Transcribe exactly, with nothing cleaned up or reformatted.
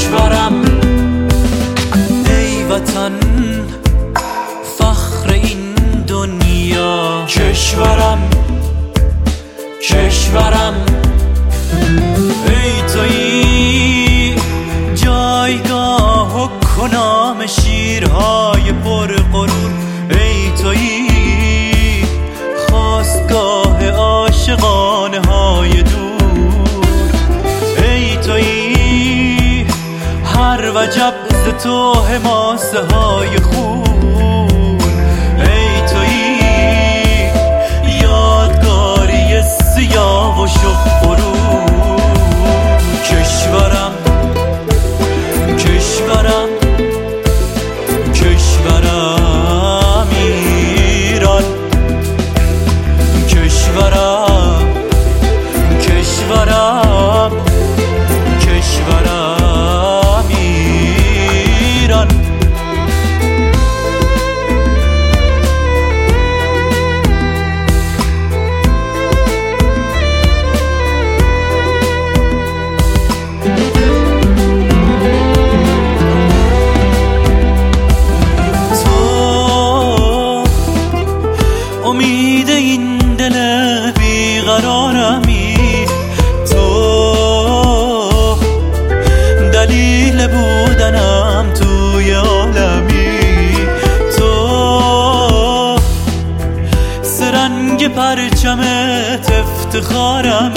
کشورم ای وطن فخر این دنیا، کشورم کشورم ای تویی جایگاه و کنام شیرهای پر غرور، ای تویی خواستگاه عاشقانه های دور، ای تویی هر وجب ز تو حماسه های خون، ای تویی یادگاری سیاه و شب غرور، کشورم کشورم کشورم ایران، کشورم کشورم کشورم ایران. امید این دل بیقرارمی، تو دلیل بودنم توی عالمی، تو سرنگ پرچمت افتخارمی،